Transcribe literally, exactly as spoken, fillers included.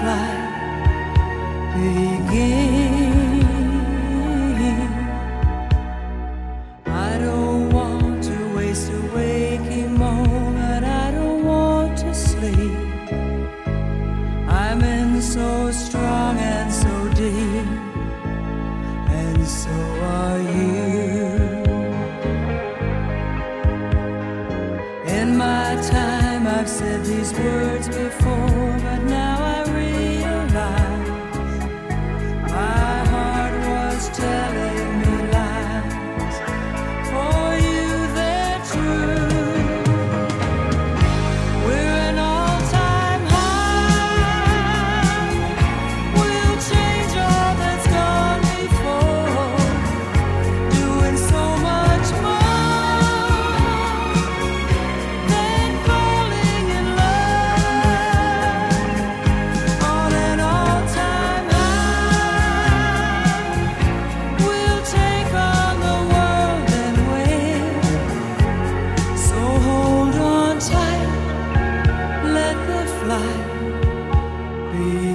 flight begin. I don't want to waste a waking moment. I don't want to sleep. I'm in so strong and so deep, and so are you. In my time I've said these words before, but now I realize my heart was telling me lies. For you they're true. We're an all-time high. We'll change all that's gone before, doing so much more than falling in love. On an all-time high, we'll take on the world and win. So hold on tight, let the flight begin.